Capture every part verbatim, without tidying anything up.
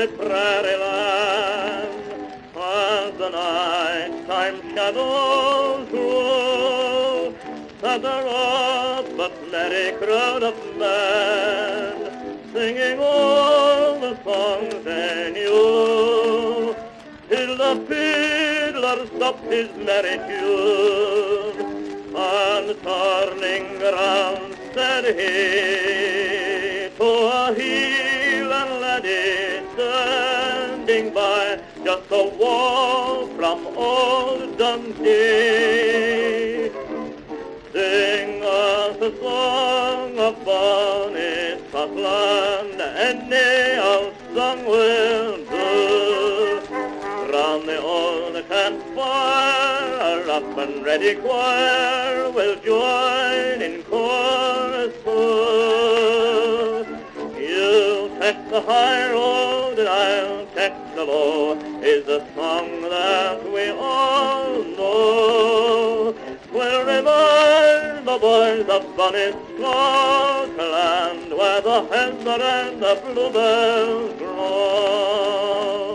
lonely prairie land, as the night-time shadows roll, gather up a merry crowd of men, singing all the songs they knew, till the fiddler stopped his merry tune, and turning round said he to a Hieland laddie standing by, just a walk from old Dundee. Sing us a song of bonny Scotland, any old song will do. Round the old campfire, up and ready choir will join in chorus too. You take the high road and I'll take the low, is a song that we all know. We'll remind the boys of bonny Scotland, where the heather and the bluebells grow.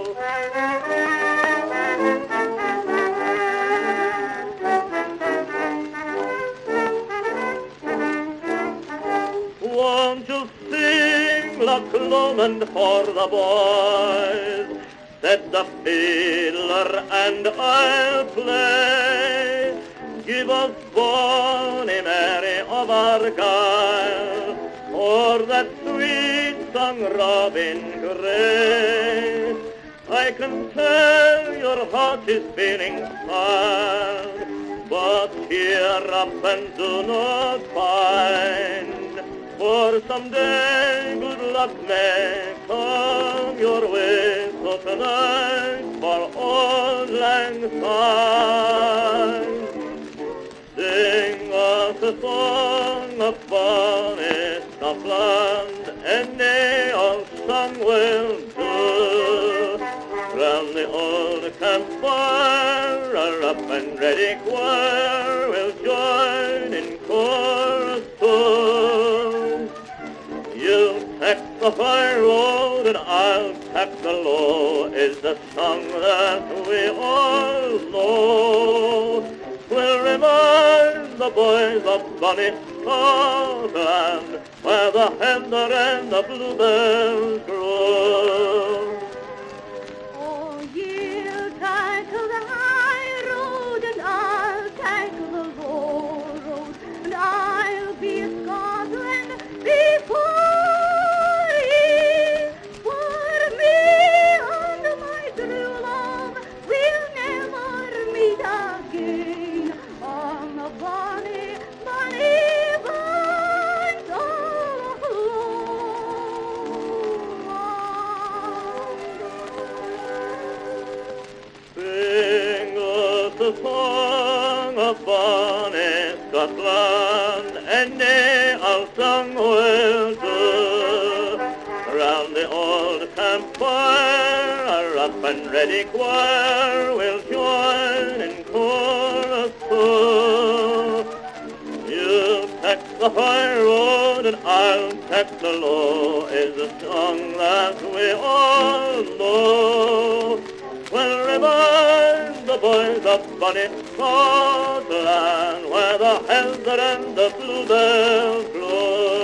Won't you sing Loch Lomond for the boys? Set the fiddler and I'll play. Give us bonny Mary of Argyle, or that sweet song Robin Gray. I can tell your heart is feeling sad, but cheer up and do not pine, for someday good luck may come your way. So tonight for Auld Lang Syne, sing us a song of bonny Scotland, any old song will do. Round the old campfire, a rough and ready choir will join in chorus too. You take the high road and I'll take the low, is the song that we all know. We'll remind the boys of bonny Scotland, where the heather and the bluebells grow. Oh, you take the high road and I'll take the low road, and I'll be Scotland before ye. For me and my true love will never meet again on the bonny, bonny banks of Lomond. Sing us a song of bonny Scotland, any old song will do. Round the old campfire, a rough and ready choir will join in chorus too. You take the high road and I'll take the low, is a song that we all know. We'll remind the boys of bonny Scotland, where the heather and the bluebells blow.